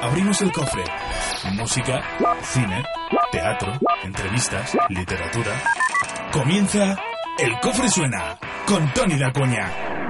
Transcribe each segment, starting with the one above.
Abrimos el cofre. Música, cine, teatro, entrevistas, literatura. Comienza El Cofre Suena con Toni Dacuña.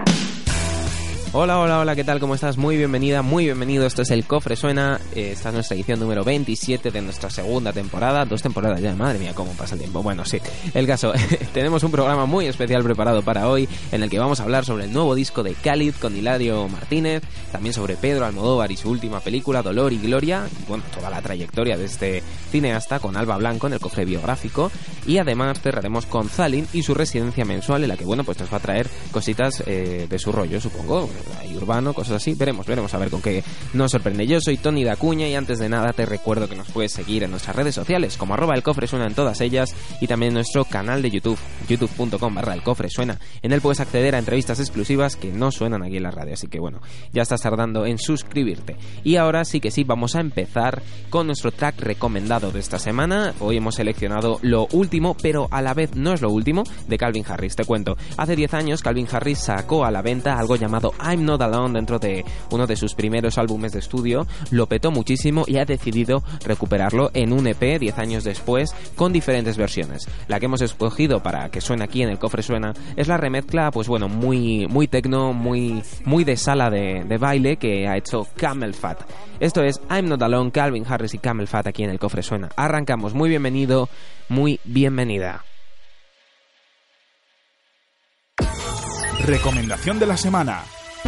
Hola, ¿qué tal? ¿Cómo estás? Muy bienvenida, muy bienvenido. Esto es El Cofre Suena. Esta es nuestra edición número 27 de nuestra segunda temporada. 2 temporadas ya, madre mía, cómo pasa el tiempo. Bueno, sí, el caso, tenemos un programa muy especial preparado para hoy, en el que vamos a hablar sobre el nuevo disco de Khalid con Hilario Martínez, también sobre Pedro Almodóvar y su última película, Dolor y Gloria, y bueno, toda la trayectoria de este cineasta con Alba Blanco en el cofre biográfico, y además cerraremos con Zalin y su residencia mensual, en la que, bueno, pues nos va a traer cositas de su rollo, supongo, y urbano, cosas así. Veremos a ver con qué nos sorprende. Yo soy Toni Dacuña y antes de nada te recuerdo que nos puedes seguir en nuestras redes sociales como @elcofresuena en todas ellas, y también en nuestro canal de YouTube, youtube.com/elcofresuena. En él puedes acceder a entrevistas exclusivas que no suenan aquí en la radio, así que bueno, ya estás tardando en suscribirte. Y ahora sí que sí, vamos a empezar con nuestro track recomendado de esta semana. Hoy hemos seleccionado lo último, pero a la vez no es lo último, de Calvin Harris. Te cuento, hace 10 años Calvin Harris sacó a la venta algo llamado I'm Not Alone dentro de uno de sus primeros álbumes de estudio. Lo petó muchísimo y ha decidido recuperarlo en un EP 10 años después, con diferentes versiones. La que hemos escogido para que suene aquí en El Cofre Suena es la remezcla, pues bueno, muy techno, muy de sala de baile, que ha hecho Camel Fat. Esto es I'm Not Alone, Calvin Harris y Camel Fat aquí en El Cofre Suena. Arrancamos. Muy bienvenido, muy bienvenida. Recomendación de la semana.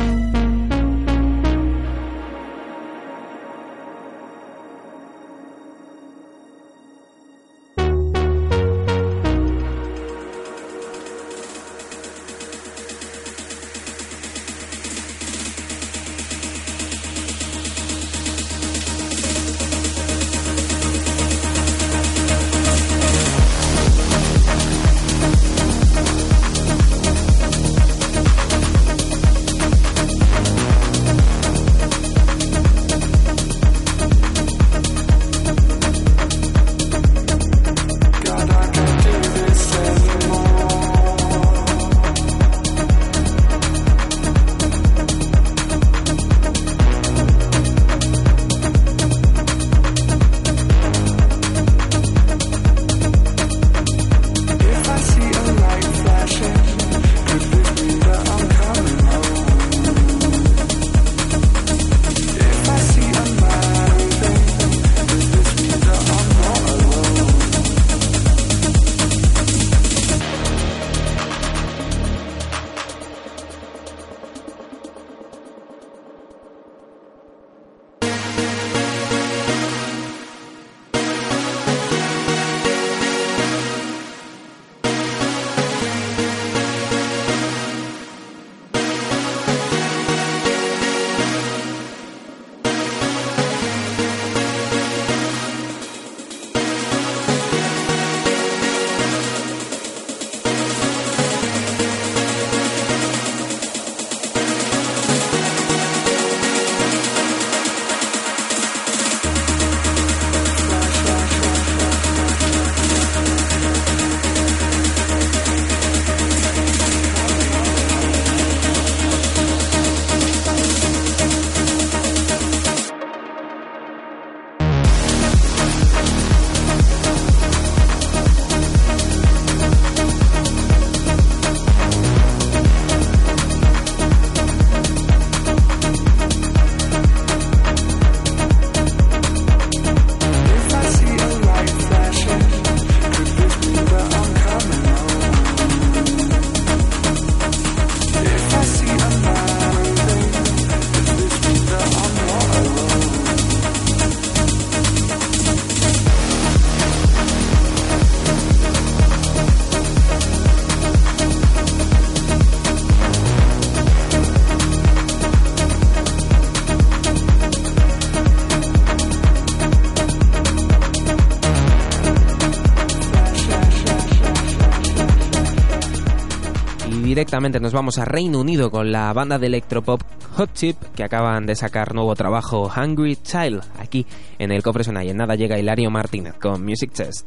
Directamente nos vamos a Reino Unido con la banda de electropop Hot Chip, que acaban de sacar nuevo trabajo, Hungry Child, aquí en El Cofre Suena, y en nada llega Hilario Martínez con Music Test.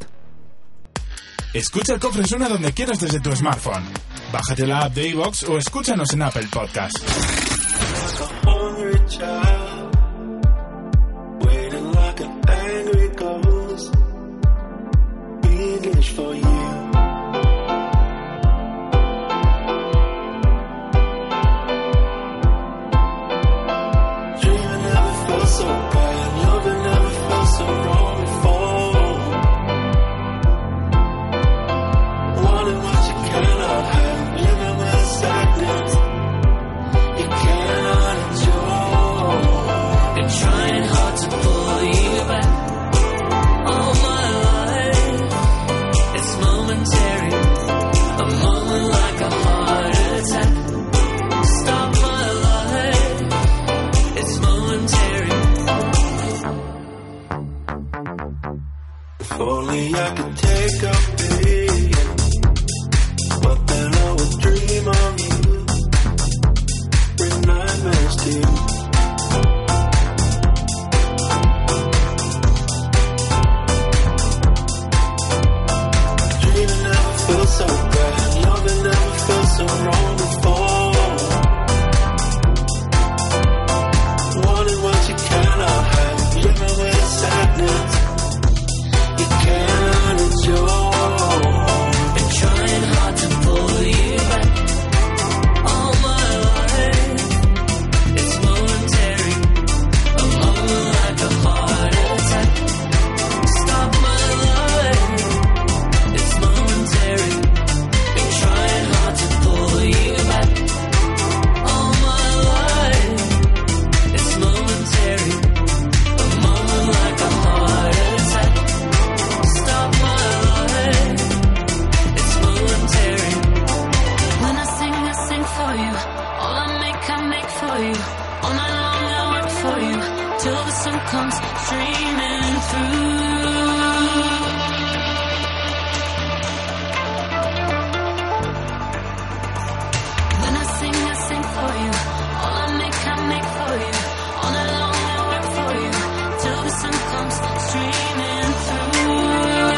Escucha El Cofre Suena donde quieras desde tu smartphone. Bájate la app de iVoox o escúchanos en Apple Podcast. make, I make for you. All night long I work for you till the sun comes streaming through. When I sing for you. All I make for you. All night long I work for you till the sun comes streaming through.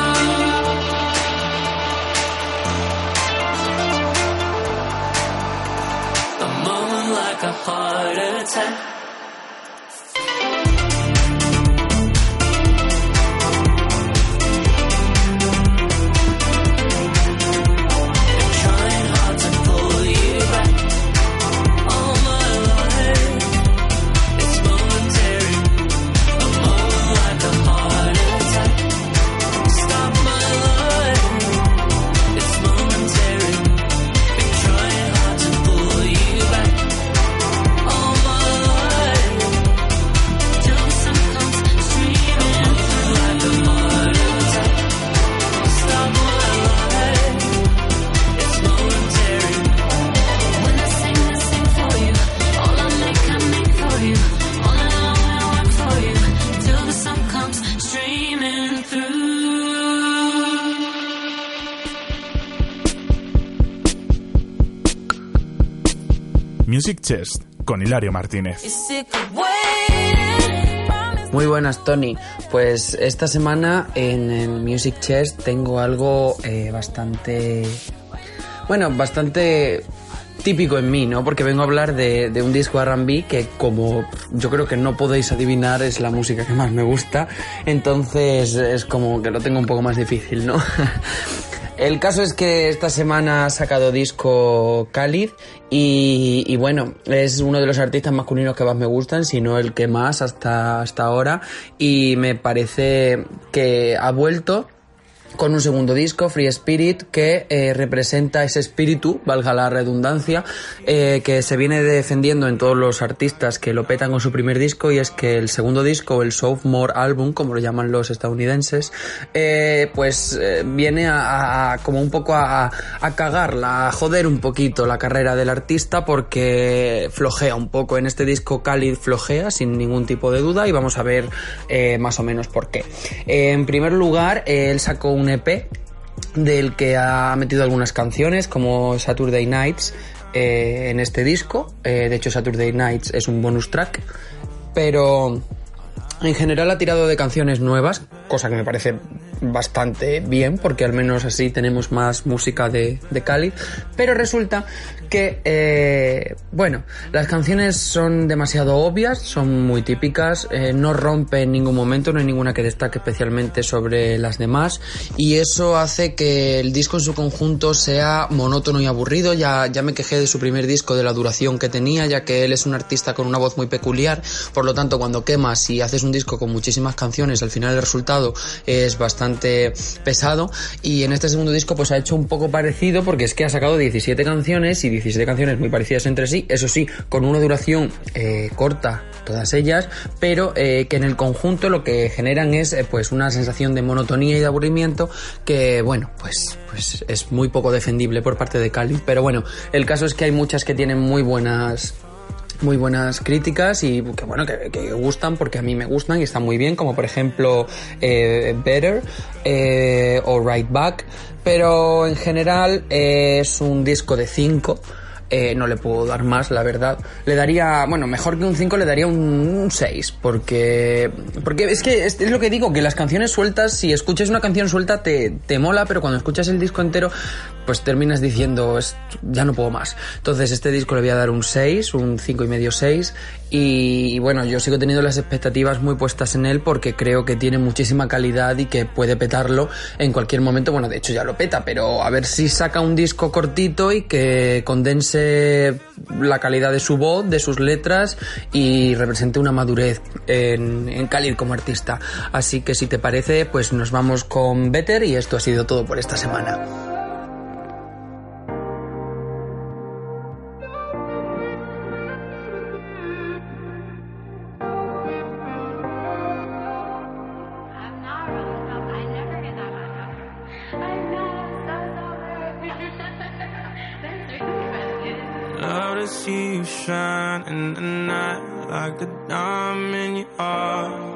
A moment like a heart attack. Music Chest con Hilario Martínez. Muy buenas, Tony. Pues esta semana en el Music Chest tengo algo bastante típico en mí, ¿no? Porque vengo a hablar de un disco R&B que, como yo creo que no podéis adivinar, es la música que más me gusta. Entonces es como que lo tengo un poco más difícil, ¿no? El caso es que esta semana ha sacado disco Khalid y bueno, es uno de los artistas masculinos que más me gustan, si no el que más hasta ahora, y me parece que ha vuelto con un segundo disco, Free Spirit, que representa ese espíritu, valga la redundancia, que se viene defendiendo en todos los artistas que lo petan con su primer disco, y es que el segundo disco, el Sophomore Album, como lo llaman los estadounidenses, viene a como un poco a cagarla, a joder un poquito la carrera del artista, porque flojea un poco. En este disco Khalid flojea sin ningún tipo de duda, y vamos a ver más o menos por qué. En primer lugar, él sacó un EP del que ha metido algunas canciones como Saturday Nights en este disco. De hecho, Saturday Nights es un bonus track, pero en general ha tirado de canciones nuevas, cosa que me parece bastante bien, porque al menos así tenemos más música de Khalid. Pero resulta que las canciones son demasiado obvias, son muy típicas, no rompe en ningún momento, no hay ninguna que destaque especialmente sobre las demás, y eso hace que el disco en su conjunto sea monótono y aburrido. Ya me quejé de su primer disco, de la duración que tenía, ya que él es un artista con una voz muy peculiar. Por lo tanto, cuando quemas y haces un disco con muchísimas canciones, al final el resultado es bastante pesado, y en este segundo disco pues ha hecho un poco parecido, porque es que ha sacado 17 canciones y 17 canciones muy parecidas entre sí, eso sí, con una duración corta todas ellas, pero que en el conjunto lo que generan es pues una sensación de monotonía y de aburrimiento que, bueno, pues es muy poco defendible por parte de Khalid. Pero bueno, el caso es que hay muchas que tienen muy buenas críticas y que gustan, porque a mí me gustan y están muy bien, como por ejemplo Better o Right Back. Pero en general es un disco de 5. No le puedo dar más, la verdad. Le daría, mejor que un 5, le daría un 6, porque es que es lo que digo, que las canciones sueltas, si escuchas una canción suelta te mola, pero cuando escuchas el disco entero pues terminas diciendo, ya no puedo más. Entonces este disco le voy a dar un 6, un 5,5, 6, y bueno, yo sigo teniendo las expectativas muy puestas en él, porque creo que tiene muchísima calidad y que puede petarlo en cualquier momento. Bueno, de hecho ya lo peta, pero a ver si saca un disco cortito y que condense la calidad de su voz, de sus letras, y represente una madurez en Khalid como artista. Así que si te parece, pues nos vamos con Better, y esto ha sido todo por esta semana. see you shine in the night like a diamond in your heart.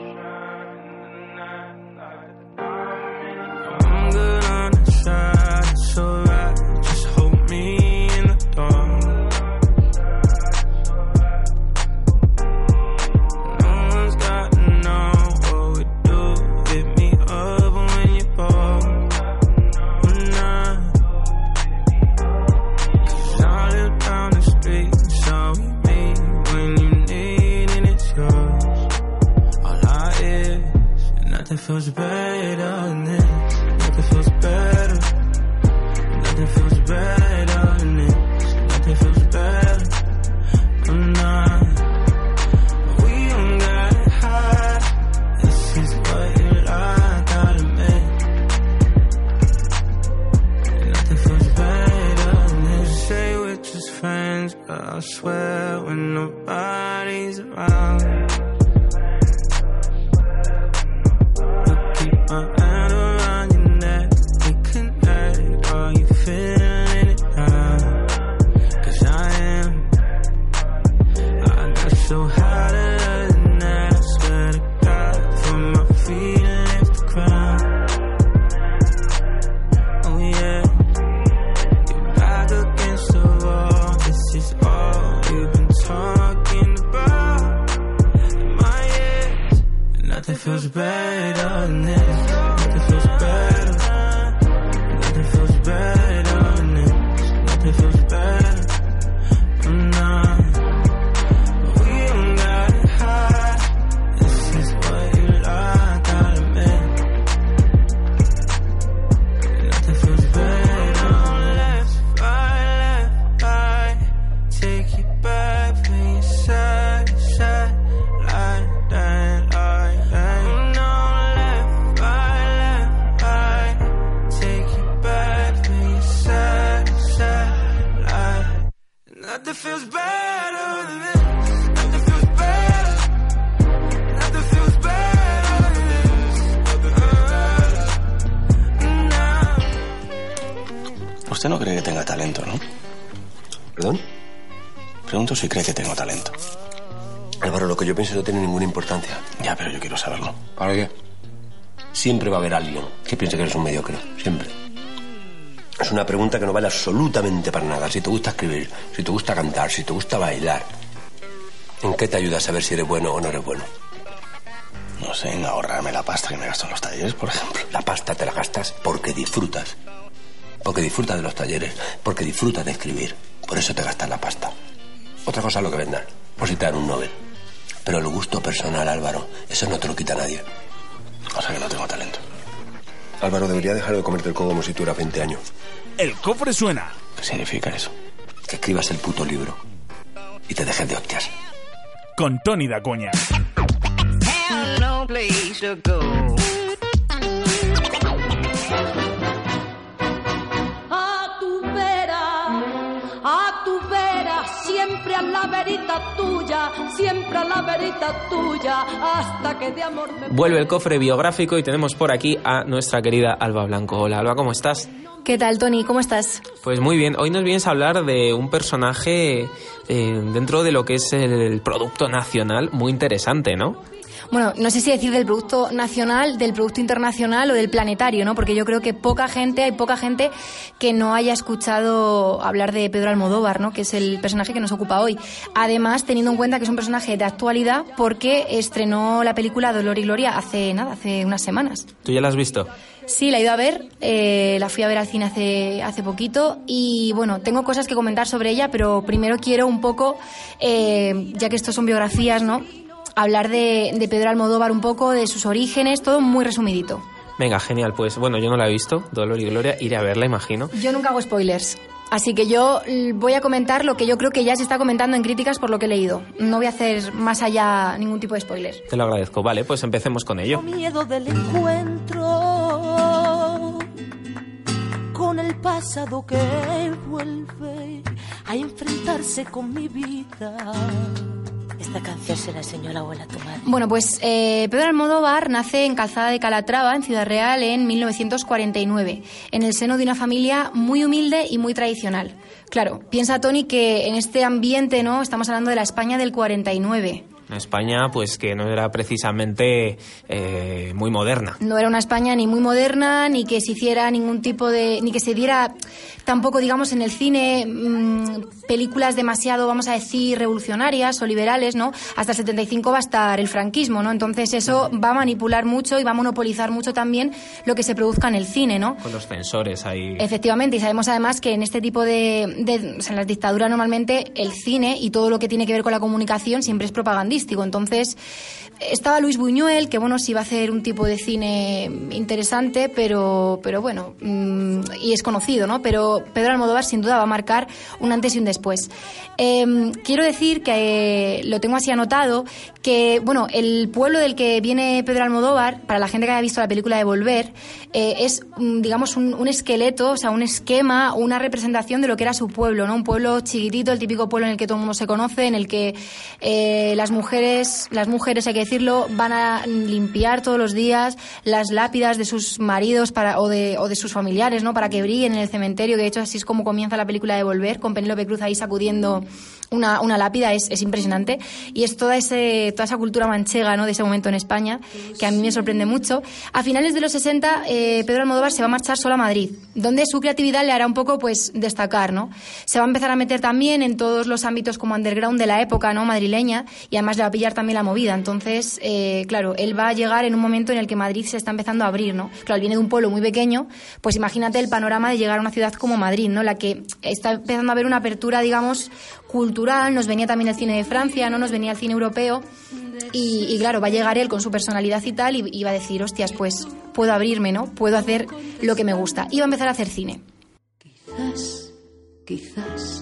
I'm good on the side, it's alright. Just hold me in the dark. No one's got to know what we do. Hit me up when you fall. Cause I live down the street, so we meet when you need and it's yours. All I is, and nothing feels better than this. Nothing feels better. Nothing feels better than this. Nothing feels better. I'm not. We don't got high. This is what you like, gotta admit. Nothing feels better than this. Say we're just friends, but I swear when nobody's around. Keep my hand around your neck, we connect. Are you feeling it now? Cause I am. I got so high the other night, I swear to God, from my feet and left the ground. Oh yeah, you're back against the wall. This is all you've been talking about. In my ears, and nothing feels better than this. Nothing feels better. Nothing feels better than this. Nothing feels better. I'm not. We don't got it high. This is what you like, gotta admit. Nothing feels better. Left, right. Take you back from your side, like that, like that. No, left, right. Take you back from your side, like. Nothing feels better than this. Nothing feels better. Nothing feels better than this. Usted no cree que tenga talento, ¿no? ¿Perdón? Pregunto si cree que tengo talento. Álvaro, lo que yo pienso no tiene ninguna importancia. Ya, pero yo quiero saberlo. ¿Para qué? Siempre va a haber alguien que piense que eres un mediocre. Siempre. Es una pregunta que no vale absolutamente para nada. Si te gusta escribir, si te gusta cantar, si te gusta bailar, ¿en qué te ayuda a saber si eres bueno o no eres bueno? No sé, en ahorrarme la pasta que me gasto en los talleres, por ejemplo. La pasta te la gastas porque disfrutas. Porque disfrutas de los talleres, porque disfrutas de escribir. Por eso te gastas la pasta. Otra cosa es lo que vendan, por si te dan un Nobel. Pero el gusto personal, Álvaro, eso no te lo quita nadie. O sea que no tengo talento. Álvaro, debería dejar de comerte el codo como si tuvieras 20 años. El cofre suena. ¿Qué significa eso? Que escribas el puto libro y te dejes de hostias. Con Tony Dacoña. A tu vera, siempre a la verita tuya, siempre a la verita tuya, hasta que de amor me... Vuelve el cofre biográfico y tenemos por aquí a nuestra querida Alba Blanco. Hola, Alba, ¿cómo estás? ¿Qué tal, Tony? ¿Cómo estás? Pues muy bien. Hoy nos vienes a hablar de un personaje dentro de lo que es el producto nacional muy interesante, ¿no? Bueno, no sé si decir del producto nacional, del producto internacional o del planetario, ¿no? Porque yo creo que hay poca gente que no haya escuchado hablar de Pedro Almodóvar, ¿no? Que es el personaje que nos ocupa hoy. Además, teniendo en cuenta que es un personaje de actualidad porque estrenó la película Dolor y Gloria hace unas semanas. ¿Tú ya la has visto? Sí, la he ido a ver, la fui a ver al cine hace poquito y bueno, tengo cosas que comentar sobre ella, pero primero quiero un poco, ya que estos son biografías, ¿no? Hablar de Pedro Almodóvar un poco, de sus orígenes, todo muy resumidito. Venga, genial, pues bueno, yo no la he visto, Dolor y Gloria, iré a verla, imagino. Yo nunca hago spoilers, así que yo voy a comentar lo que yo creo que ya se está comentando en críticas por lo que he leído. No voy a hacer más allá ningún tipo de spoiler. Te lo agradezco, vale, pues empecemos con ello. Miedo del encuentro con el pasado que vuelve a enfrentarse con mi vida. Esta canción se la enseñó la abuela a tu madre. Bueno, pues Pedro Almodóvar nace en Calzada de Calatrava, en Ciudad Real, en 1949, en el seno de una familia muy humilde y muy tradicional. Claro, piensa Tony que en este ambiente, ¿no? Estamos hablando de la España del 49. Una España, pues, que no era precisamente muy moderna. No era una España ni muy moderna, ni que se hiciera ningún tipo de... ni que se diera tampoco, digamos, en el cine películas demasiado, vamos a decir, revolucionarias o liberales, ¿no? Hasta el 75 va a estar el franquismo, ¿no? Entonces eso va a manipular mucho y va a monopolizar mucho también lo que se produzca en el cine, ¿no? Con los censores ahí. Efectivamente, y sabemos además que en este tipo de o sea, en las dictaduras normalmente el cine y todo lo que tiene que ver con la comunicación siempre es propagandístico. Entonces, estaba Luis Buñuel, que bueno, sí iba a hacer un tipo de cine interesante, pero bueno, y es conocido, ¿no? Pero Pedro Almodóvar sin duda va a marcar un antes y un después. Quiero decir que lo tengo así anotado, que bueno, el pueblo del que viene Pedro Almodóvar, para la gente que haya visto la película de Volver, es digamos un esqueleto, o sea, un esquema, una representación de lo que era su pueblo, ¿no? Un pueblo chiquitito, el típico pueblo en el que todo el mundo se conoce, en el que las mujeres, hay que decirlo, van a limpiar todos los días las lápidas de sus maridos o de sus familiares, ¿no? Para que brillen en el cementerio, que de hecho así es como comienza la película de Volver, con Penélope Cruz ahí sacudiendo una lápida, es impresionante, y es toda esa cultura manchega, ¿no? De ese momento en España, que a mí me sorprende mucho. A finales de los 60, Pedro Almodóvar se va a marchar solo a Madrid, donde su creatividad le hará un poco, pues, destacar, ¿no? Se va a empezar a meter también en todos los ámbitos como underground de la época, ¿no? Madrileña, y además le va a pillar también la movida. Entonces, claro, él va a llegar en un momento en el que Madrid se está empezando a abrir, ¿no? Claro, él viene de un pueblo muy pequeño, pues imagínate el panorama de llegar a una ciudad como Madrid, ¿no? La que está empezando a haber una apertura, digamos, cultural. Nos venía también el cine de Francia, ¿no? Nos venía el cine europeo, y claro, va a llegar él con su personalidad y tal, y va a decir, hostias, pues puedo abrirme, ¿no? Puedo hacer lo que me gusta. Y va a empezar a hacer cine. Quizás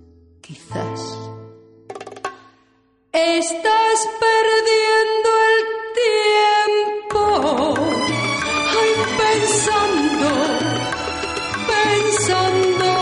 estás perdiendo el tiempo, ay, pensando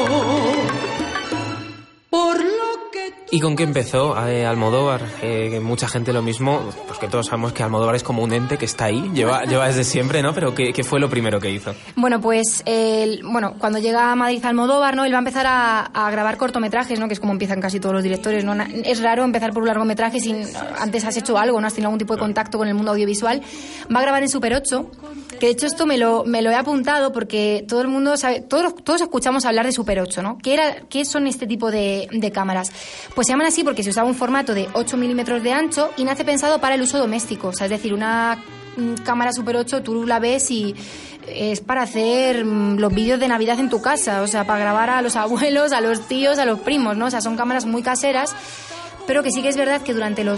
por lo que... ¿Y con qué empezó Almodóvar? Que mucha gente lo mismo, pues que todos sabemos que Almodóvar es como un ente que está ahí, lleva desde siempre, ¿no? Pero ¿qué fue lo primero que hizo? Bueno, pues cuando llega a Madrid Almodóvar, ¿no? Él va a empezar a grabar cortometrajes, ¿no? Que es como empiezan casi todos los directores, ¿no? Es raro empezar por un largometraje sin antes has hecho algo, ¿no? Has tenido algún tipo de contacto con el mundo audiovisual. Va a grabar en Super 8, que de hecho esto me lo he apuntado porque todo el mundo sabe, todos escuchamos hablar de Super 8, ¿no? ¿Qué son este tipo de cámaras? Pues se llaman así porque se usaba un formato de 8 milímetros de ancho y nace pensado para el uso doméstico. O sea, es decir, una cámara Super 8 tú la ves y es para hacer los vídeos de Navidad en tu casa, o sea, para grabar a los abuelos, a los tíos, a los primos, ¿no? O sea, son cámaras muy caseras, pero que sí que es verdad que durante los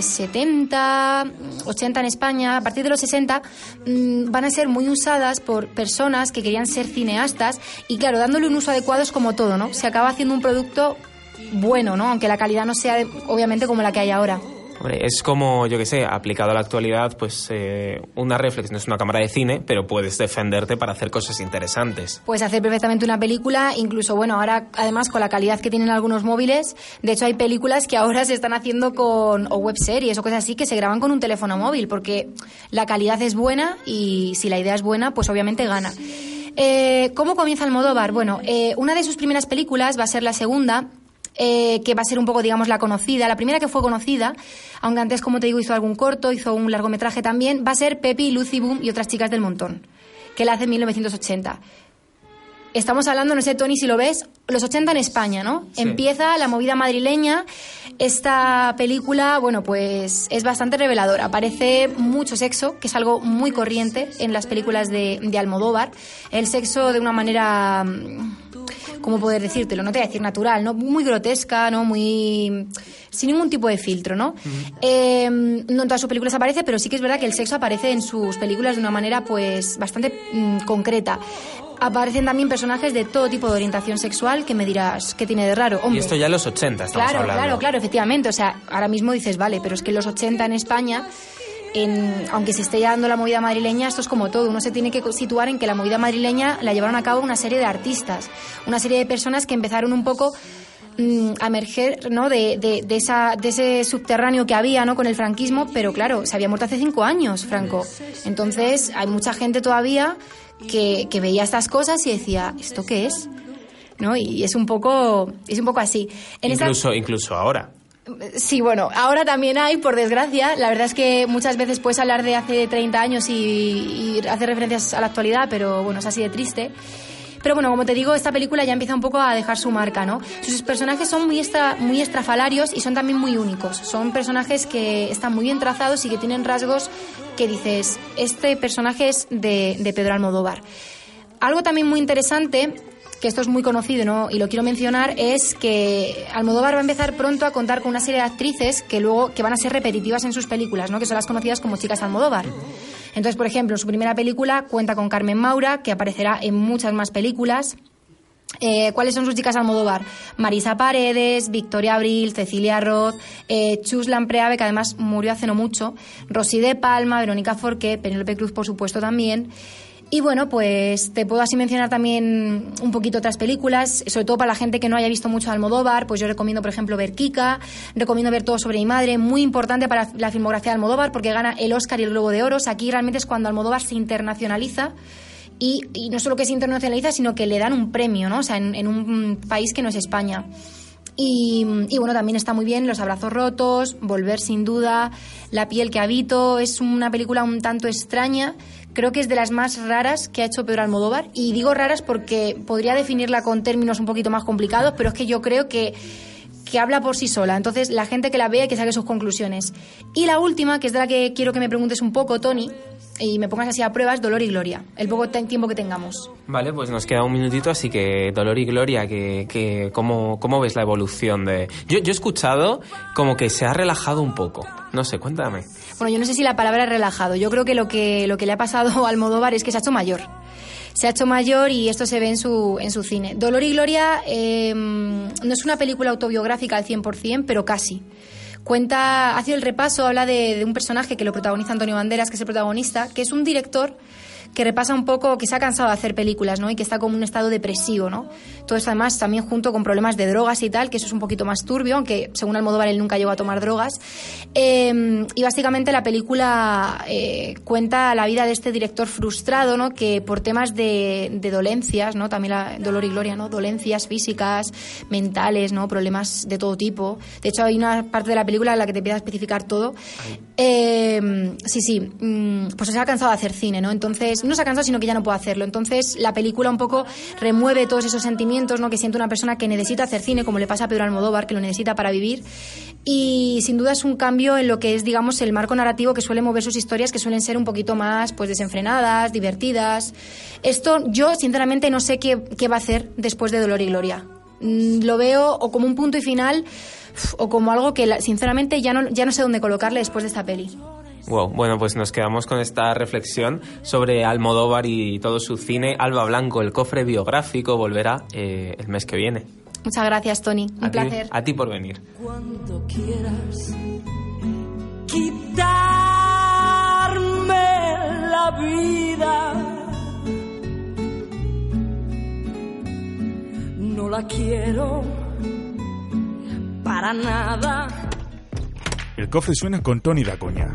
70, 80 en España, a partir de los 60, van a ser muy usadas por personas que querían ser cineastas y, claro, dándole un uso adecuado es como todo, ¿no? Se acaba haciendo un producto bueno, ¿no? Aunque la calidad no sea, obviamente, como la que hay ahora. Hombre, es como, yo qué sé, aplicado a la actualidad, pues una reflex no es una cámara de cine, pero puedes defenderte para hacer cosas interesantes. Puedes hacer perfectamente una película, incluso, bueno, ahora, además, con la calidad que tienen algunos móviles, de hecho hay películas que ahora se están haciendo o webseries o cosas así, que se graban con un teléfono móvil, porque la calidad es buena y si la idea es buena, pues obviamente gana. ¿Cómo comienza Almodóvar? Bueno, una de sus primeras películas va a ser la segunda, que va a ser un poco, digamos, la conocida. La primera que fue conocida, aunque antes, como te digo, hizo algún corto, hizo un largometraje también, va a ser Pepi, Lucy, Boom y otras chicas del montón, que la hace en 1980. Estamos hablando, no sé, Tony, si lo ves, los 80 en España, ¿no? Sí. Empieza la movida madrileña. Esta película, bueno, pues es bastante reveladora. Aparece mucho sexo, que es algo muy corriente en las películas de Almodóvar. El sexo de una manera... ¿cómo poder decírtelo? No te voy a decir natural, ¿no? Muy grotesca, ¿no? Muy... sin ningún tipo de filtro, ¿no? No en todas sus películas aparece, pero sí que es verdad que el sexo aparece en sus películas de una manera, pues, bastante concreta. Aparecen también personajes de todo tipo de orientación sexual, que me dirás, ¿qué tiene de raro? Hombre, y esto ya en los 80 estamos hablando. Claro, efectivamente. O sea, ahora mismo dices, vale, pero es que en los 80 en España... aunque se esté dando la movida madrileña, esto es como todo. Uno se tiene que situar en que la movida madrileña la llevaron a cabo una serie de artistas, una serie de personas que empezaron un poco a emerger, ¿no? de ese subterráneo que había, ¿no? Con el franquismo, pero claro, se había muerto hace 5 años Franco. Entonces hay mucha gente todavía que veía estas cosas y decía, ¿esto qué es? ¿No? Y es un poco así. Incluso ahora. Sí, bueno, ahora también hay, por desgracia. La verdad es que muchas veces puedes hablar de hace 30 años y hacer referencias a la actualidad, pero bueno, es así de triste. Pero bueno, como te digo, esta película ya empieza un poco a dejar su marca, ¿no? Sus personajes son muy estrafalarios y son también muy únicos. Son personajes que están muy bien trazados y que tienen rasgos que dices, este personaje es de Pedro Almodóvar. Algo también muy interesante, que esto es muy conocido, ¿no? Y lo quiero mencionar, es que Almodóvar va a empezar pronto a contar con una serie de actrices que van a ser repetitivas en sus películas, ¿no? Que son las conocidas como chicas Almodóvar. Entonces, por ejemplo, en su primera película cuenta con Carmen Maura, que aparecerá en muchas más películas. ¿Cuáles son sus chicas Almodóvar? Marisa Paredes, Victoria Abril, Cecilia Roth, Chus Lampreave, que además murió hace no mucho, Rosy de Palma, Verónica Forqué, Penélope Cruz, por supuesto, también. Y bueno, pues te puedo así mencionar también un poquito otras películas, sobre todo para la gente que no haya visto mucho de Almodóvar, pues yo recomiendo, por ejemplo, ver Kika, recomiendo ver Todo sobre mi madre, muy importante para la filmografía de Almodóvar porque gana el Oscar y el Globo de Oro. O sea, aquí realmente es cuando Almodóvar se internacionaliza y no solo que se internacionaliza, sino que le dan un premio, ¿no? O sea, en un país que no es España. Y bueno, también está muy bien Los abrazos rotos, Volver sin duda, La piel que habito. Es una película un tanto extraña. Creo que es de las más raras que ha hecho Pedro Almodóvar. Y digo raras porque podría definirla con términos un poquito más complicados, pero es que yo creo que habla por sí sola. Entonces, la gente que la vea y que saque sus conclusiones. Y la última, que es de la que quiero que me preguntes un poco, Tony, y me pongas así a prueba, es Dolor y Gloria, el poco tiempo que tengamos. Vale, pues nos queda un minutito, así que Dolor y Gloria, ¿cómo ves la evolución de...? Yo he escuchado como que se ha relajado un poco. No sé, cuéntame. Bueno, yo no sé si la palabra es relajado. Yo creo que lo que le ha pasado a Almodóvar es que se ha hecho mayor. Se ha hecho mayor y esto se ve en su cine. Dolor y Gloria no es una película autobiográfica al 100%, pero casi. Hace el repaso, habla de un personaje que lo protagoniza Antonio Banderas, que es el protagonista, que es un director que repasa un poco, que se ha cansado de hacer películas, ¿no? Y que está como en un estado depresivo, ¿no? Todo esto además también junto con problemas de drogas y tal, que eso es un poquito más turbio, aunque según Almodóvar él nunca llegó a tomar drogas. Y básicamente la película cuenta la vida de este director frustrado, ¿no? Que por temas de dolencias, ¿no? También Dolor y Gloria, ¿no? Dolencias físicas, mentales, ¿no? Problemas de todo tipo. De hecho, hay una parte de la película en la que te empieza a especificar todo. Pues se ha cansado de hacer cine, ¿no? Entonces, no se ha cansado, sino que ya no puede hacerlo. Entonces, la película un poco remueve todos esos sentimientos, ¿no? Que siente una persona que necesita hacer cine, como le pasa a Pedro Almodóvar, que lo necesita para vivir. Y sin duda es un cambio en lo que es, digamos, el marco narrativo que suele mover sus historias, que suelen ser un poquito más, pues, desenfrenadas, divertidas. Esto, yo, sinceramente, no sé qué va a hacer después de Dolor y Gloria. Lo veo o como un punto y final o como algo que, sinceramente, ya no sé dónde colocarle después de esta peli. Wow, bueno, pues nos quedamos con esta reflexión sobre Almodóvar y todo su cine. Alba Blanco, el cofre biográfico, volverá el mes que viene. Muchas gracias, Tony. Un placer. A ti por venir. Cuando quieras quitarme la vida, no la quiero para nada. El cofre suena con Tony Dacoña.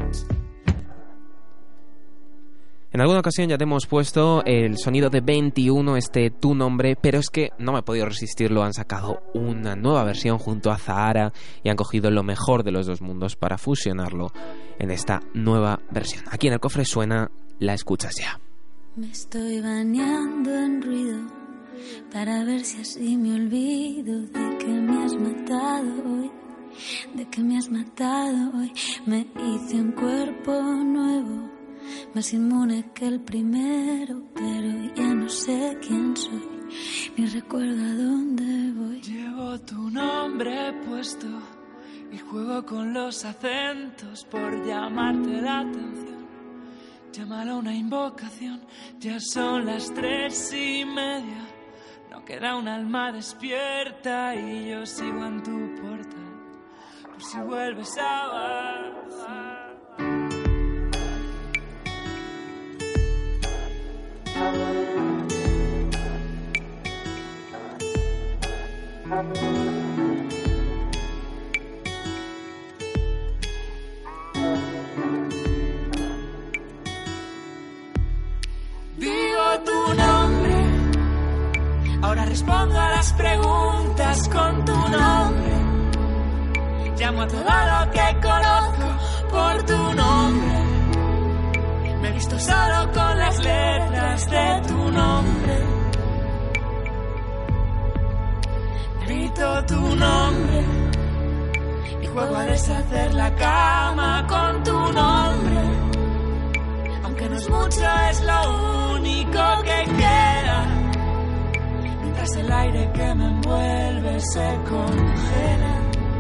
En alguna ocasión ya te hemos puesto el sonido de 21, Tu Nombre, pero es que no me he podido resistirlo. Han sacado una nueva versión junto a Zahara y han cogido lo mejor de los dos mundos para fusionarlo en esta nueva versión. Aquí en el cofre suena, la escuchas ya. Me estoy bañando en ruido para ver si así me olvido de que me has matado hoy. De que me has matado hoy. Me hice un cuerpo nuevo, más inmune que el primero, pero ya no sé quién soy, ni recuerdo a dónde voy. Llevo tu nombre puesto y juego con los acentos por llamarte la atención. Llámalo una invocación, ya son las 3:30. No queda un alma despierta y yo sigo en tu portal, por si vuelves a bajar. con tu nombre. Llamo a todo lo que conozco por tu nombre. Me he visto solo con las letras de tu nombre. Grito tu nombre y juego a deshacer la cama con tu nombre. Aunque no es mucho, es lo único que queda. Mientras el aire que me envuelve se congela.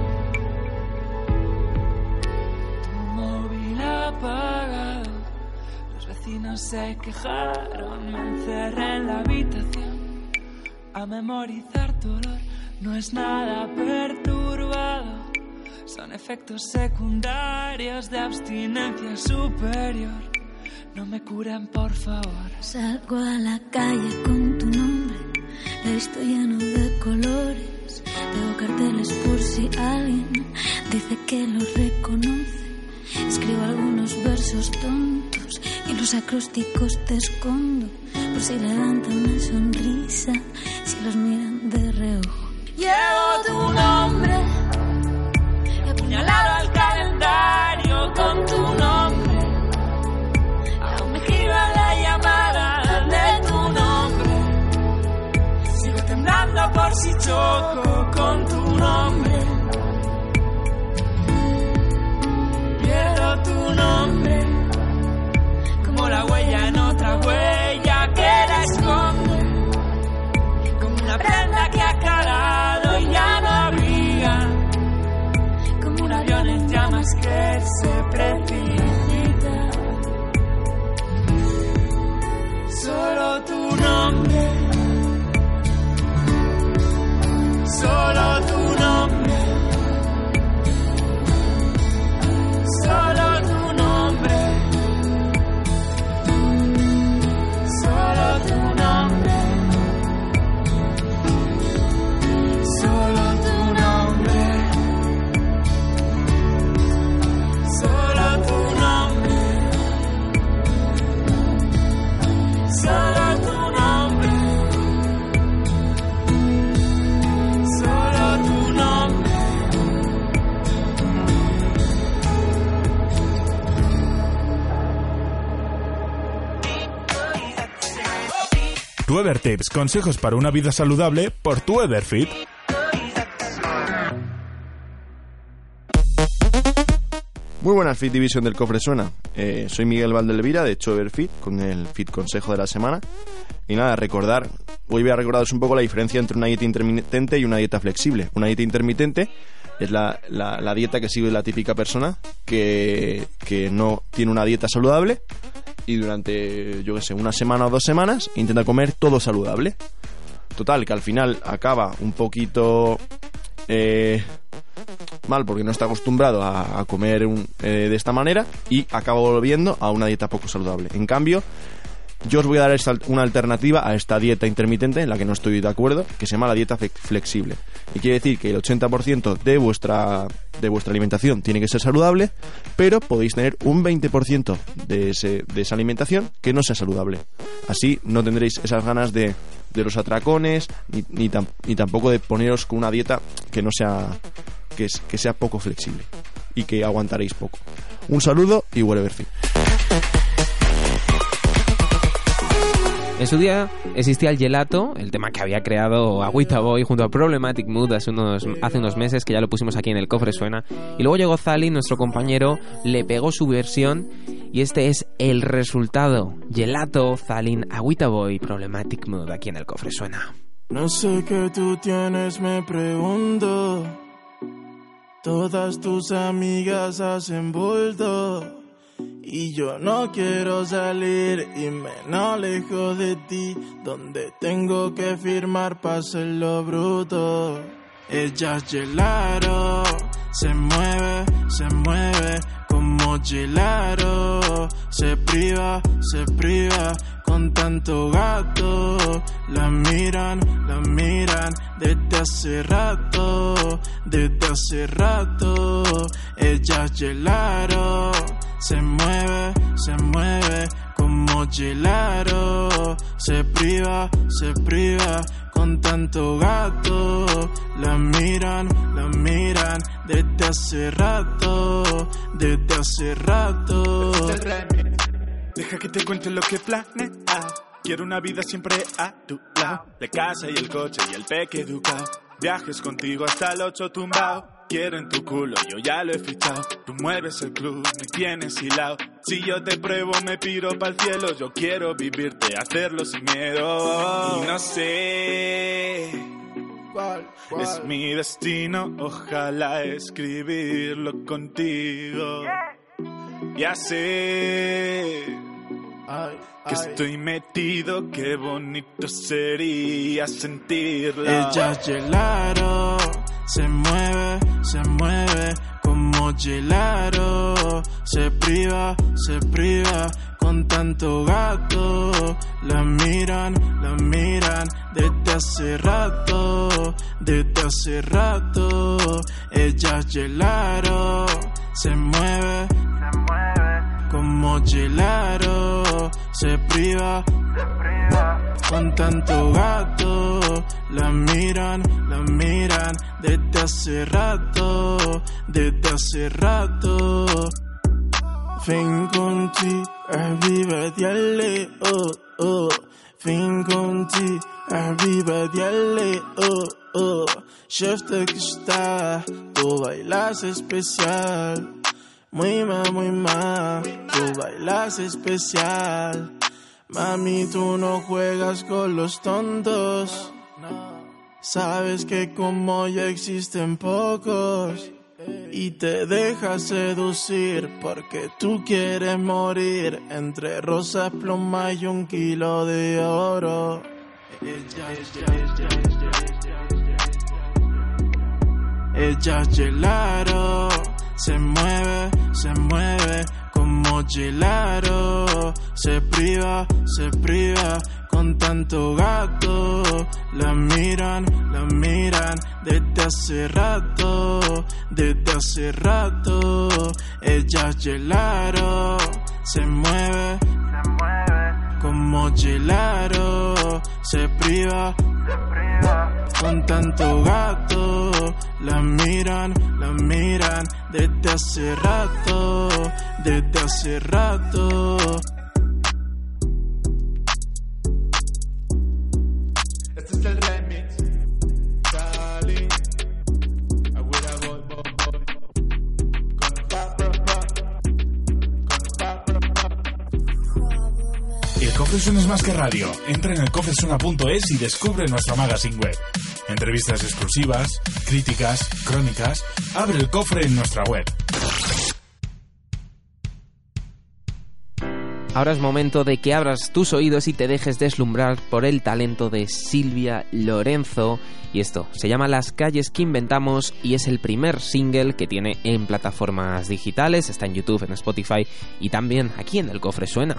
Tu móvil apagado, los vecinos se quejaron. Me encerré en la habitación a memorizar tu olor. No es nada perturbado, son efectos secundarios de abstinencia superior. No me curen, por favor. Salgo a la calle con tu nombre, lo he visto lleno de colores. Tengo carteles por si alguien dice que lo reconoce. Escribo algunos versos tontos y los acrósticos te escondo, por si levantan una sonrisa, si los miran de reojo. Llevo tu nombre, he apuñalado el calendario con tu nombre. Aún me gira la llamada de tu nombre. Sigo temblando por si choco con tu nombre. Pierdo tu nombre, como la huella en otra huella que la esconde. Como una prenda que ha calado y ya no abriga. Como un avión en llamas que se precipita. Solo tu nombre. Solo tu nombre. Solo tu nombre. Solo tu nombre. Solo tu nombre. Solo tu nombre. Solo tu nombre. Solo tu nombre. Tu Evertips, consejos para una vida saludable por tu Everfit. Muy buenas, Fit Division del Cofre Suena. Soy Miguel Valdelvira de Everfit, con el Fit Consejo de la semana. Y nada, hoy voy a recordaros un poco la diferencia entre una dieta intermitente y una dieta flexible. Una dieta intermitente es la dieta que sigue la típica persona que no tiene una dieta saludable y durante, una semana o 2 semanas intenta comer todo saludable. Total, que al final acaba un poquito mal porque no está acostumbrado a comer de esta manera y acaba volviendo a una dieta poco saludable. En cambio, yo os voy a dar una alternativa a esta dieta intermitente en la que no estoy de acuerdo, que se llama la dieta flexible. Y quiere decir que el 80% de vuestra alimentación tiene que ser saludable, pero podéis tener un 20% de esa alimentación que no sea saludable. Así no tendréis esas ganas de los atracones ni tampoco de poneros con una dieta que no sea que sea poco flexible y que aguantaréis poco. Un saludo y buen Everfit. En su día existía el gelato, el tema que había creado Agüita Boy junto a Problematic Mood hace unos meses, que ya lo pusimos aquí en el Cofre Suena. Y luego llegó Zali, nuestro compañero, le pegó su versión y este es el resultado. Gelato, Zalin, Agüita Boy, Problematic Mood aquí en el Cofre Suena. No sé qué tú tienes, me pregunto. Todas tus amigas hacen bulto. Y yo no quiero salir y menos lejos de ti, donde tengo que firmar pa' hacerlo bruto. Ella es Gelaro, se mueve como Gelaro. Se priva con tanto gato. La miran desde hace rato. Ella es Gelaro, se mueve como Gelaro. Se priva con tanto gato. La miran desde hace rato, desde hace rato. Deja que te cuente lo que planea. Quiero una vida siempre a tu lado, la casa y el coche y el peque educado, viajes contigo hasta el 8 tumbado. Quiero en tu culo, yo ya lo he fichado. Tú mueves el club, me tienes hilado. Si yo te pruebo, me piro pa'l cielo. Yo quiero vivirte, hacerlo sin miedo. Y no sé, ¿Cuál? es mi destino. Ojalá escribirlo contigo. Ya sé que estoy metido, qué bonito sería sentirlo. Ella es Gelaro, se mueve como Gelaro. Se priva con tanto gato. La miran desde hace rato, desde hace rato. Ella es Gelaro, se mueve como Gelaro. Se priva con tanto gato. La miran desde hace rato, desde hace rato. Finkonti arriba diale, oh oh. Finkonti arriba diale, oh oh. Shifte que está, tú bailas especial. Muy ma, tú bailas especial. Mami, tú no juegas con los tontos. Sabes que como yo existen pocos. Y te dejas seducir porque tú quieres morir entre rosas, pluma y 1 kilo de oro. Ella es Gelaro, se mueve como Gelaro. Se priva con tanto gato. La miran desde hace rato, desde hace rato. Ella es Gelaro, se mueve como Gelaro. Se priva con tanto gato. La miran desde hace rato, desde hace rato. Este es el remix, Cali, Agüera Boy, con pa. El Cofre Suena es más que radio. Entra en elcofresuena.es y descubre nuestra magazine web. Entrevistas exclusivas, críticas, crónicas. Abre el cofre en nuestra web. Ahora es momento de que abras tus oídos y te dejes deslumbrar por el talento de Silvia Lorenzo. Y esto se llama Las calles que inventamos y es el primer single que tiene en plataformas digitales. Está en YouTube, en Spotify y también aquí en El Cofre Suena.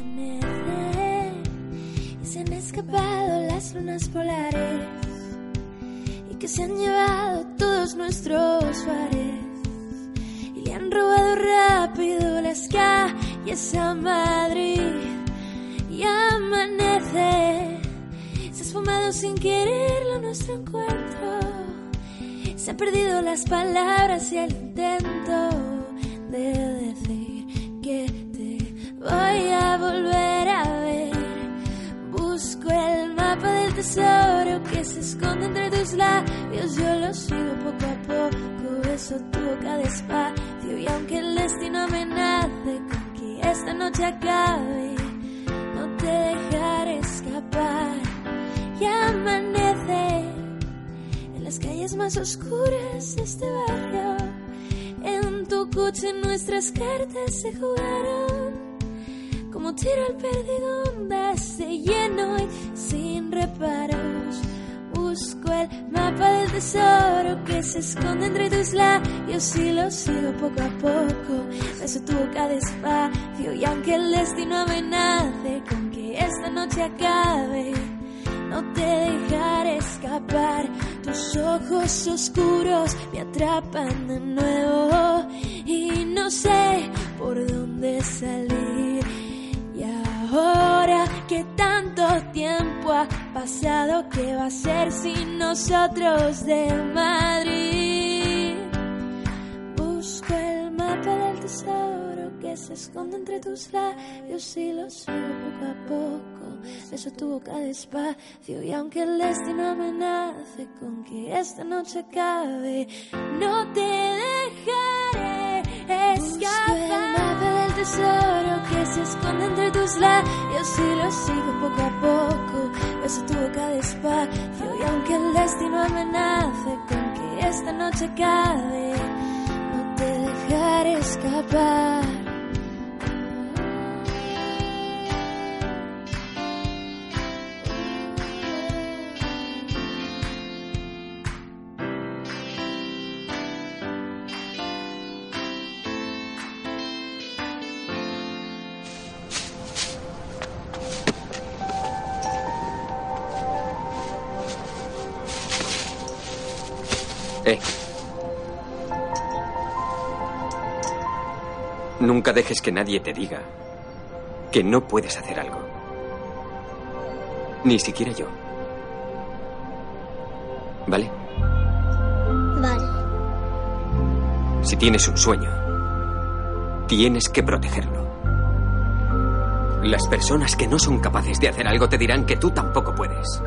Y se han escapado las lunas polares y que se han llevado todos nuestros bares. Y le han robado rápido las calles a Madrid. Y amanece, se ha esfumado sin quererlo nuestro encuentro. Se han perdido las palabras y el intento de decir que te voy a volver a ver. Busco el mapa del tesoro que se esconde entre tus labios. Yo lo sigo poco a poco, beso tu boca despacio. Y aunque el destino amenace con que esta noche acabe, no te dejaré escapar. Y amanece en las calles más oscuras de este barrio. En tu coche nuestras cartas se jugaron. Como tiro al perdigón de este lleno y sin reparos. Busco el mapa del tesoro que se esconde entre tus labios y lo sigo poco a poco. Beso tu boca despacio y aunque el destino amenace con que esta noche acabe, no te dejaré escapar. Tus ojos oscuros me atrapan de nuevo y no sé por dónde salir. Y ahora que tanto tiempo ha pasado, ¿qué va a ser sin nosotros de Madrid? Busco el mapa del tesoro que se esconde entre tus labios y lo sigo poco a poco. Beso tu boca despacio y aunque el destino amenace con que esta noche acabe, no te dejaré escapar. Busco el mapa del tesoro que se esconde entre tus labios y lo sigo poco a poco. Beso tu boca despacio y aunque el destino amenace con que esta noche acabe, no te dejaré escapar. Nunca dejes que nadie te diga que no puedes hacer algo. Ni siquiera yo. ¿Vale? Vale. Si tienes un sueño, tienes que protegerlo. Las personas que no son capaces de hacer algo te dirán que tú tampoco puedes.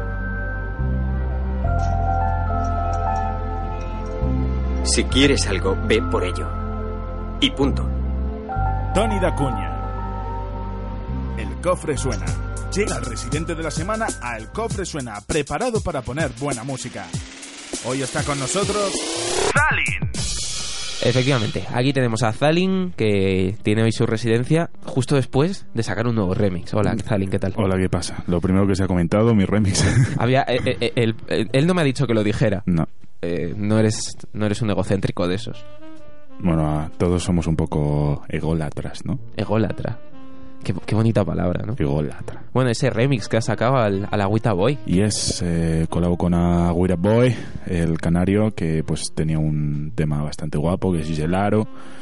Si quieres algo, ve por ello. Y punto. Tony Dacuña. El cofre suena. Llega el residente de la semana a El Cofre Suena, preparado para poner buena música. Hoy está con nosotros Zalin. Efectivamente, aquí tenemos a Zalin, que tiene hoy su residencia justo después de sacar un nuevo remix. Hola, Zalin, ¿qué tal? Hola, ¿qué pasa? Lo primero que se ha comentado, mi remix. Él no me ha dicho que lo dijera. No. No eres un egocéntrico de esos. Bueno, todos somos un poco ególatras, ¿no? Ególatra. Qué bonita palabra, ¿no? Ególatra. Bueno, ese remix que ha sacado al Agüita Boy. Y colabo con Agüita Boy, el canario, que pues tenía un tema bastante guapo, que es Gelaro.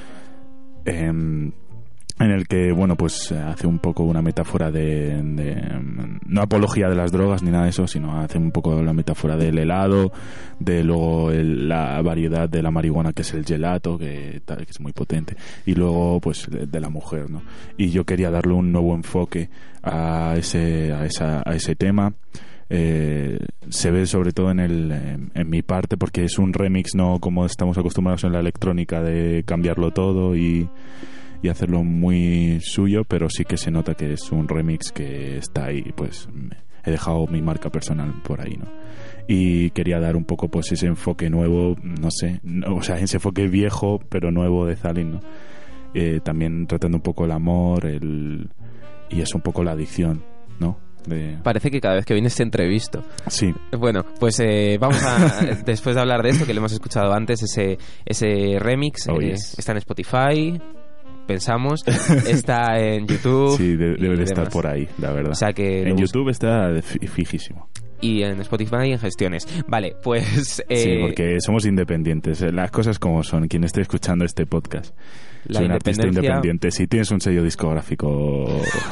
En el que, bueno, pues hace un poco una metáfora de no apología de las drogas ni nada de eso, sino hace un poco la metáfora del helado, de luego la variedad de la marihuana, que es el gelato, que es muy potente, y luego pues de la mujer, ¿no? Y yo quería darle un nuevo enfoque a ese tema. Se ve sobre todo en mi parte, porque es un remix, no como estamos acostumbrados en la electrónica de cambiarlo todo y hacerlo muy suyo, pero sí que se nota que es un remix que está ahí, pues he dejado mi marca personal por ahí, ¿no? Y quería dar un poco pues ese enfoque nuevo, no sé, o sea, ese enfoque viejo pero nuevo de Zalin, ¿no? También tratando un poco el amor, y es un poco la adicción, ¿no? Parece que cada vez que vienes te entrevisto. Sí. Bueno, pues vamos a, después de hablar de esto, que lo hemos escuchado antes, ese remix, está en Spotify, pensamos, está en YouTube. Sí, debe de estar por ahí, la verdad. O sea que en YouTube está fijísimo. Y en Spotify y en gestiones. Vale, pues... Sí, porque somos independientes. Las cosas como son. Quien esté escuchando este podcast, soy un artista independiente. Si tienes un sello discográfico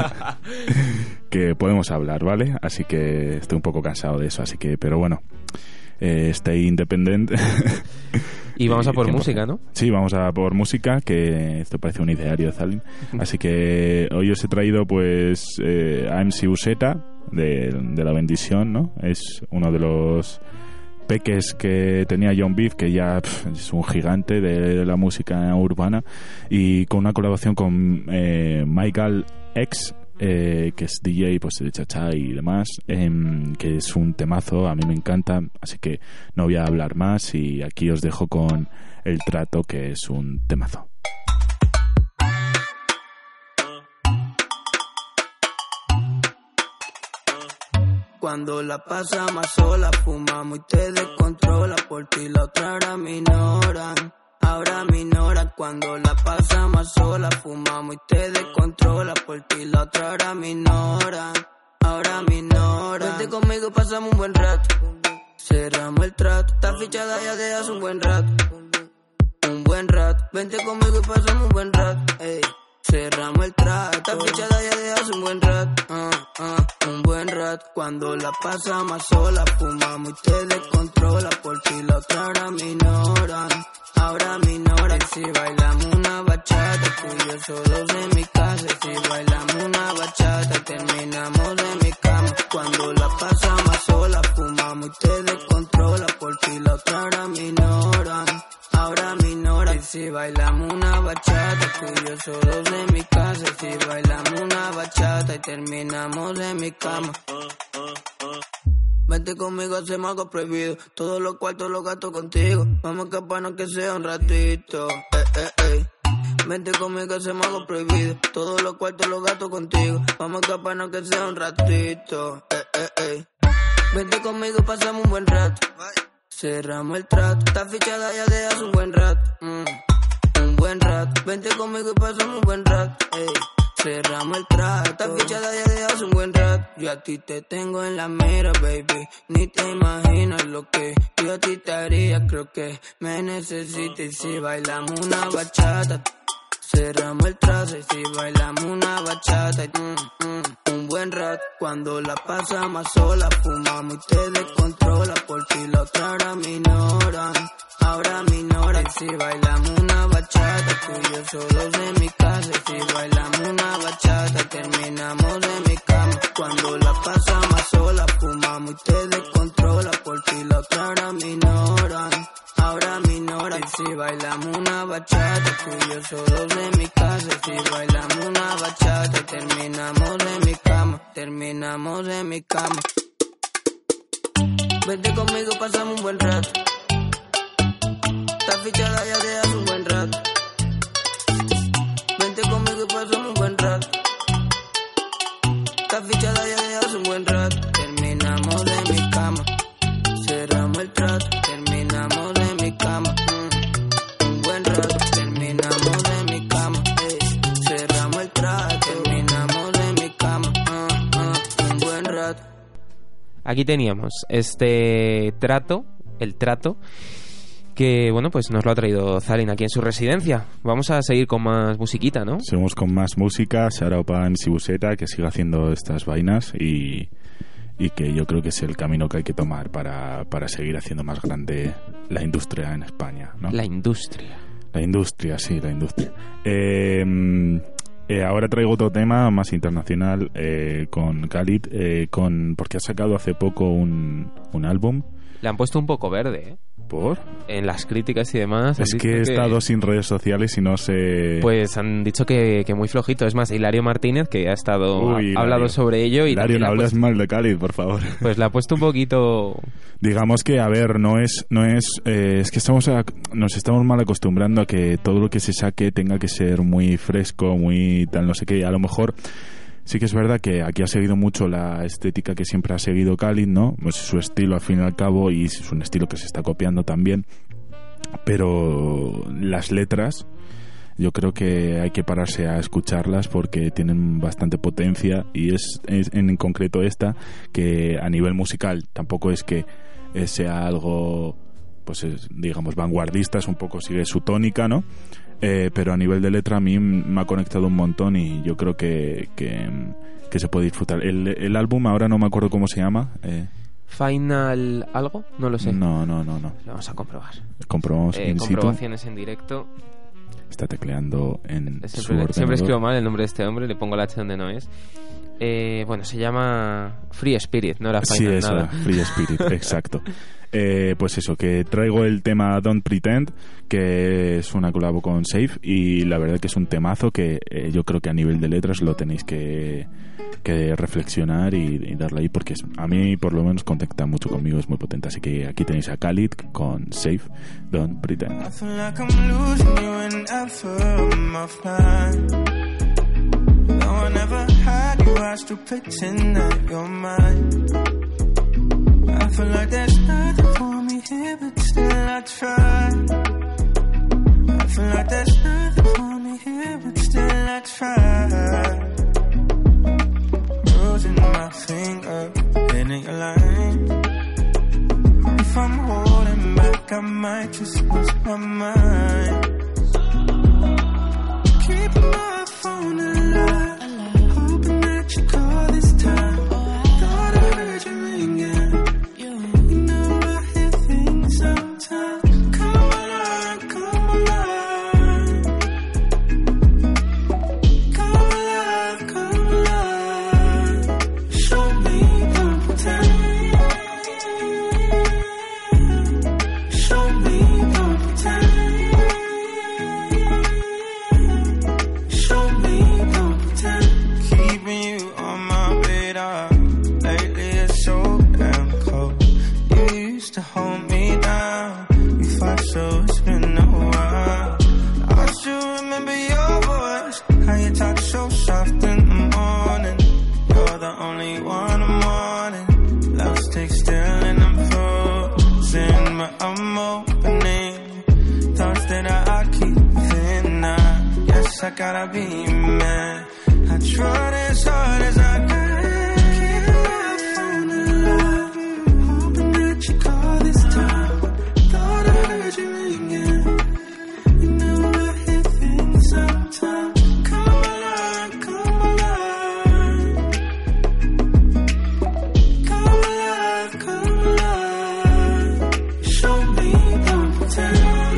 que podemos hablar, ¿vale? Así que estoy un poco cansado de eso. Así que, pero bueno, estoy independiente. Y vamos a por música, ¿no? Sí, vamos a por música, que esto parece un ideario de Zalin. Así que hoy os he traído pues a MC Useta de La Bendición, ¿no? Es uno de los peques que tenía John Beef, que ya es un gigante de la música urbana, y con una colaboración con Michael X, que es DJ pues de cha-cha y demás, que es un temazo, a mí me encanta, así que no voy a hablar más y aquí os dejo con El Trato, que es un temazo. Cuando la pasamos sola, fumamos y te descontrola. Por ti la otra ahora me ignoran. Cuando la pasamos sola, fumamos y te descontrola. Por ti la otra ahora me ignoran. Vente conmigo, pasamos un buen rato. Cerramos el trato. Está fichada ya de hace un buen rato. Vente conmigo y pasamos un buen rato. Ey. cerramos el trato. Está fichada ya de hace un buen rato, un buen rato. Cuando la pasamos sola, fumamos y te descontrola. Por ti la otra ahora minoran, ahora minoran. Si bailamos una bachata, tú y yo solos en mi casa. Si bailamos una bachata, terminamos en mi cama. Cuando la pasamos sola, fumamos y te descontrola. Por ti la otra ahora minoran, ahora minoran. Si bailamos una bachata, tú y yo solos en mi casa. Si bailamos una bachata y terminamos en mi cama. Vente conmigo, hacemos algo prohibido. Todos los cuartos los gasto contigo. Vamos a escaparnos que sea un ratito. Vente conmigo, hacemos algo prohibido. Todos los cuartos los gasto contigo. Vamos a escaparnos que sea un ratito. Vente conmigo, pasamos un buen rato. Cerramos el trato. Está fichada ya de hace un buen rato. Un buen rato. Vente conmigo y pasamos un buen rato. Cerramos el trato. Está fichada ya de hace un buen rato. Yo a ti te tengo en la mira, baby. Ni te imaginas lo que yo a ti te haría. Creo que me necesitas. Si bailamos una bachata, cerramos el trato. Si bailamos una bachata, un buen rato. Cuando la pasamos sola, fumamos y te descontrola. Por ti la otra ahora minoran, ahora minoran. Si bailamos una bachata, tú y yo solos en mi casa. Si bailamos una bachata, terminamos en mi cama. Cuando la pasamos sola, fumamos y te descontrola. Por ti la otra ahora minoran, ahora minoran. Si bailamos una bachata, tú y yo solos en mi casa. Si bailamos una bachata, terminamos en mi cama. Terminamos en mi cama. Vente conmigo, pasamos un buen rato. Está fichada ya de hace un buen rato. Vente conmigo y pasamos un buen rato. Está fichada ya de hace un buen rato. Terminamos en mi cama. Cerramos el trato. Terminamos en mi cama. Un buen rato. Terminamos en mi cama. Cerramos el trato. Terminamos en mi cama. Un buen rato. Aquí teníamos este trato, el trato, que bueno, pues nos lo ha traído Zalin aquí en su residencia. Vamos a seguir con más musiquita, ¿no? Seguimos con más música, Sara Opan Sibuseta, que siga haciendo estas vainas y que yo creo que es el camino que hay que tomar para seguir haciendo más grande la industria en España, ¿no? La industria, sí, la industria. Ahora traigo otro tema más internacional con Khalid, porque ha sacado hace poco un álbum. Le han puesto un poco verde, ¿eh? ¿Por? En las críticas y demás. Es que he estado sin redes sociales y no sé... Pues han dicho que muy flojito. Es más, Hilario Martínez, que ha estado hablado sobre ello... Hilario, no hables mal de Khalid, por favor. Pues le ha puesto un poquito... Digamos que, a ver, es que nos estamos mal acostumbrando a que todo lo que se saque tenga que ser muy fresco, muy tal, no sé qué. A lo mejor... Sí que es verdad que aquí ha seguido mucho la estética que siempre ha seguido Khalid, ¿no? Pues su estilo al fin y al cabo, y es un estilo que se está copiando también. Pero las letras, yo creo que hay que pararse a escucharlas porque tienen bastante potencia, y es en concreto esta, que a nivel musical tampoco es que sea algo, pues digamos, vanguardista, es un poco, sigue su tónica, ¿no? Pero a nivel de letra a mí me ha conectado un montón y yo creo que se puede disfrutar. El álbum ahora no me acuerdo cómo se llama. ¿Final algo? No lo sé. No. Vamos a comprobar. Comprobamos in situ. Comprobaciones en directo. Está tecleando en su ordenador. Siempre escribo mal el nombre de este hombre, le pongo la H donde no es. Bueno, se llama Free Spirit, no era Final nada. Sí, Free Spirit, exacto. Pues eso, que traigo el tema Don't Pretend, que es una colabo con Safe, y la verdad que es un temazo que yo creo que a nivel de letras lo tenéis que reflexionar y darle ahí, porque a mí por lo menos conecta mucho conmigo, es muy potente. Así que aquí tenéis a Khalid con Safe, Don't Pretend. I feel like I'm losing you whenever I'm offline. No one ever had you, I still pretend that you're mine. I feel like there's nothing for me here, but still I try. I feel like there's nothing for me here, but still I try. Losing my finger, hitting your line. If I'm holding back, I might just lose my mind. Keep my phone I gotta be mad. I tried as hard as I could. Keep my phone alive, hoping that you call this time. Thought I heard you ringing. You know I hear things sometimes. Come alive, come alive. Come alive, come alive. Show me, don't pretend.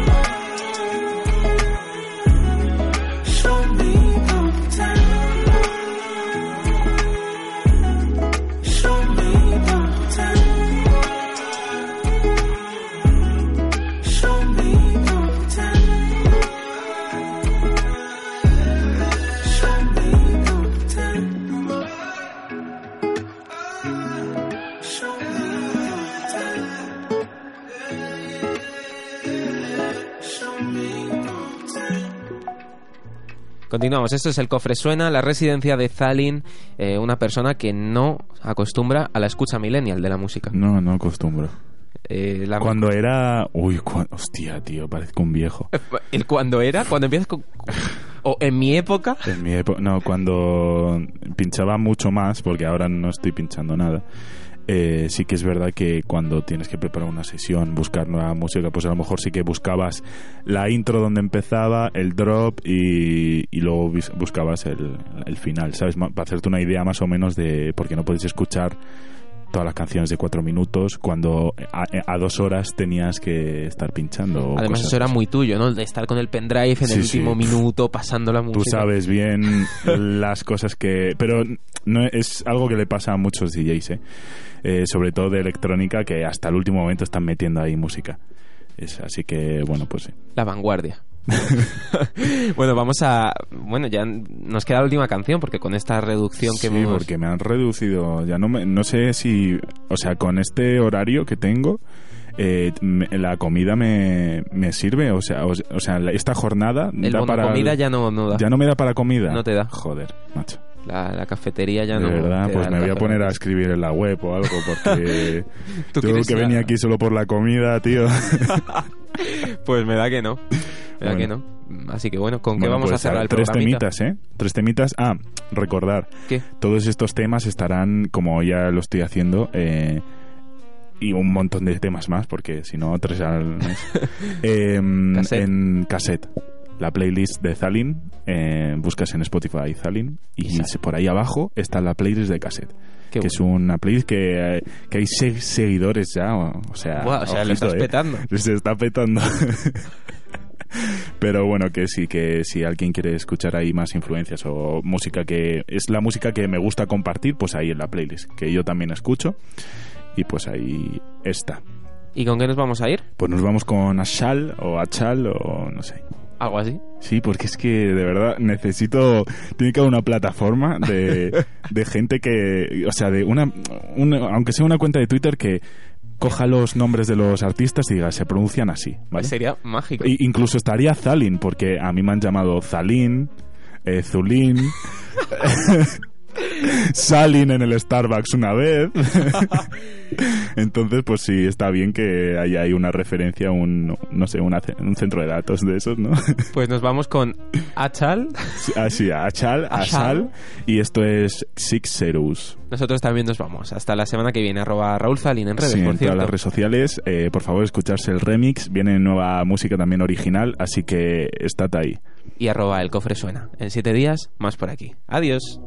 Show me, don't pretend. Show me, don't pretend. Show me, don't pretend. Show me, don't pretend. Show me, don't pretend. Continuamos, esto es El Cofre Suena, la residencia de Zalin, una persona que no acostumbra a la escucha millennial de la música. No, no acostumbro. La... Cuando era... Uy, hostia, tío, parezco un viejo. ¿El cuando era? ¿Cuando empiezas con...? ¿O en mi época? En mi época... No, cuando pinchaba mucho más, porque ahora no estoy pinchando nada. Sí que es verdad que cuando tienes que preparar una sesión, buscar nueva música, pues a lo mejor sí que buscabas la intro donde empezaba, el drop y luego buscabas el final, ¿sabes? Para hacerte una idea más o menos de... Porque no puedes escuchar todas las canciones de 4 minutos cuando a 2 horas tenías que estar pinchando. Además eso era muy tuyo, ¿no? El de estar con el pendrive en el último minuto pasando la música. Tú sabes bien las cosas que... Pero no es algo que le pasa a muchos DJs, sobre todo de electrónica, que hasta el último momento están metiendo ahí música. Así que, bueno, pues sí. La vanguardia. Bueno, vamos a... Bueno, ya nos queda la última canción, porque con esta reducción que hemos... Sí, porque me han reducido... Ya no sé si... O sea, con este horario que tengo... la comida me sirve, o sea, esta jornada da para comida ya no da. Ya no me da para comida. No te da. Joder, macho. La cafetería ya no. De verdad, pues me voy a poner a escribir en la web o algo, porque tengo que venir aquí solo por la comida, tío. Pues me da que no. Me da que no. Así que bueno, ¿con qué vamos a cerrar el programita? 3 temitas. Recordar. ¿Qué? Todos estos temas estarán, como ya lo estoy haciendo, y un montón de temas más, porque si no, 3 al mes. En cassette. La playlist de Zalin, buscas en Spotify Zalin y por ahí abajo está la playlist de cassette. Qué que bueno. Es una playlist que hay 6 seguidores ya, o sea, lo estás petando. Se está petando. Pero bueno, que sí, que si alguien quiere escuchar ahí más influencias o música que es la música que me gusta compartir, pues ahí en la playlist, que yo también escucho, y pues ahí está. ¿Y con qué nos vamos a ir? Pues nos vamos con Achal o no sé. ¿Algo así? Sí, porque es que de verdad tiene que haber una plataforma de gente que, o sea, de una aunque sea una cuenta de Twitter que coja los nombres de los artistas y diga, se pronuncian así, ¿vale? Sería mágico. Incluso estaría Zalin, porque a mí me han llamado Zalin, Zulín, Salin en el Starbucks una vez. Entonces, pues sí, está bien que haya ahí una referencia, un centro de datos de esos, ¿no? Pues nos vamos con Achal. Sí, Achal. Y esto es Six Zeros. Nosotros también nos vamos. Hasta la semana que viene. @Raúl Zalin en redes, sí, por en cierto. todas las redes sociales. Por favor, escucharse el remix. Viene nueva música también original, así que estad ahí. Y @El Cofre Suena. En 7 días, más por aquí. Adiós.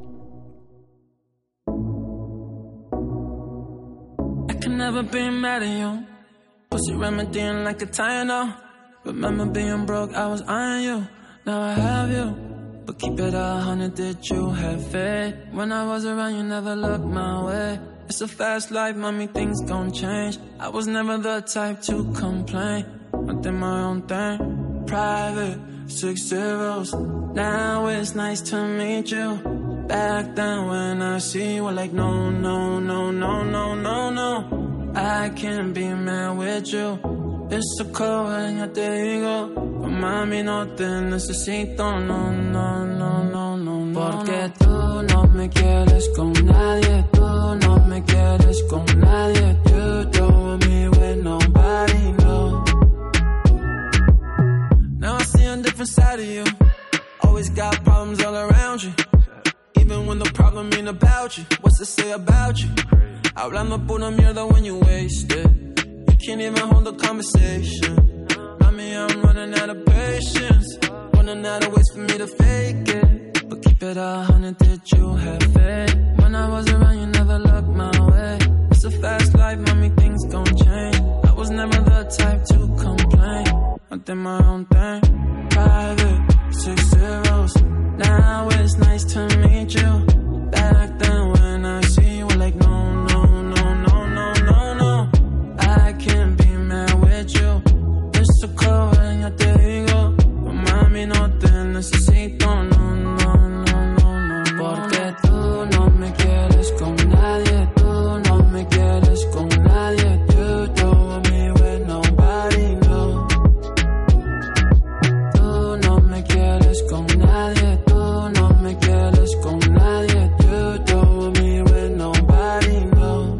Never been mad at you. Pussy remedying like a Tylenol. Remember being broke, I was eyeing you. Now I have you. But keep it 100, did you have faith? When I was around, you never looked my way. It's a fast life, mommy, things gon' change. I was never the type to complain. I did my own thing. Private, 6 zeros. Now it's nice to meet you. Back then when I see you, like no, no, no, no, no, no, no. I can't be mad with you. It's so cold and ya te digo, pues mami no te necesito, no, no, no, no, no, no. Porque tú no me quieres con nadie, tú no me quieres con nadie. You don't want me with nobody, no. Now I see a different side of you. always got problems all around you. Even when the problem ain't about you. What's to say about you? Hablando pura mierda when you waste it. You can't even hold a conversation. Mommy, I'm running out of patience. Running out of ways for me to fake it. But keep it 100, did you have faith? When I was around, you never looked my way. It's a fast life, mommy, things gon' change. I was never the type to complain. I did my own thing. Private, 6 zeros. Now it's nice to meet you. Back then when I see you, like no, no, no, no, no, no, no. I can't be mad with you. It's a cover, ya te digo. Mami, no te necesito, no, no, no, no, no. Porque tú no me quieres con nadie. Tú no me quieres con nadie. You told me with nobody, no. Tú no me quieres con nadie. Tú no me quieres con nadie. You told me with nobody, no.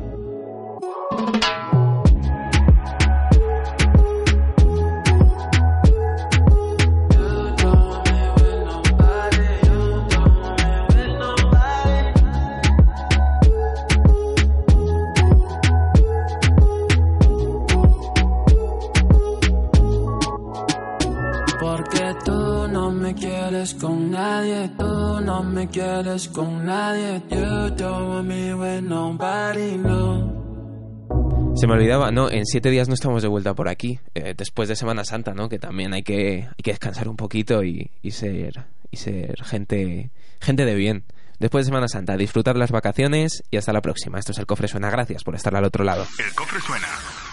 Porque tú no me quieres con nadie, tú no me quieres con nadie. You told me with nobody, no. Se me olvidaba, no, en 7 días no estamos de vuelta por aquí, después de Semana Santa, ¿no? Que también hay que descansar un poquito y ser gente de bien. Después de Semana Santa, disfrutar las vacaciones y hasta la próxima. Esto es El Cofre Suena. Gracias por estar al otro lado. El Cofre Suena.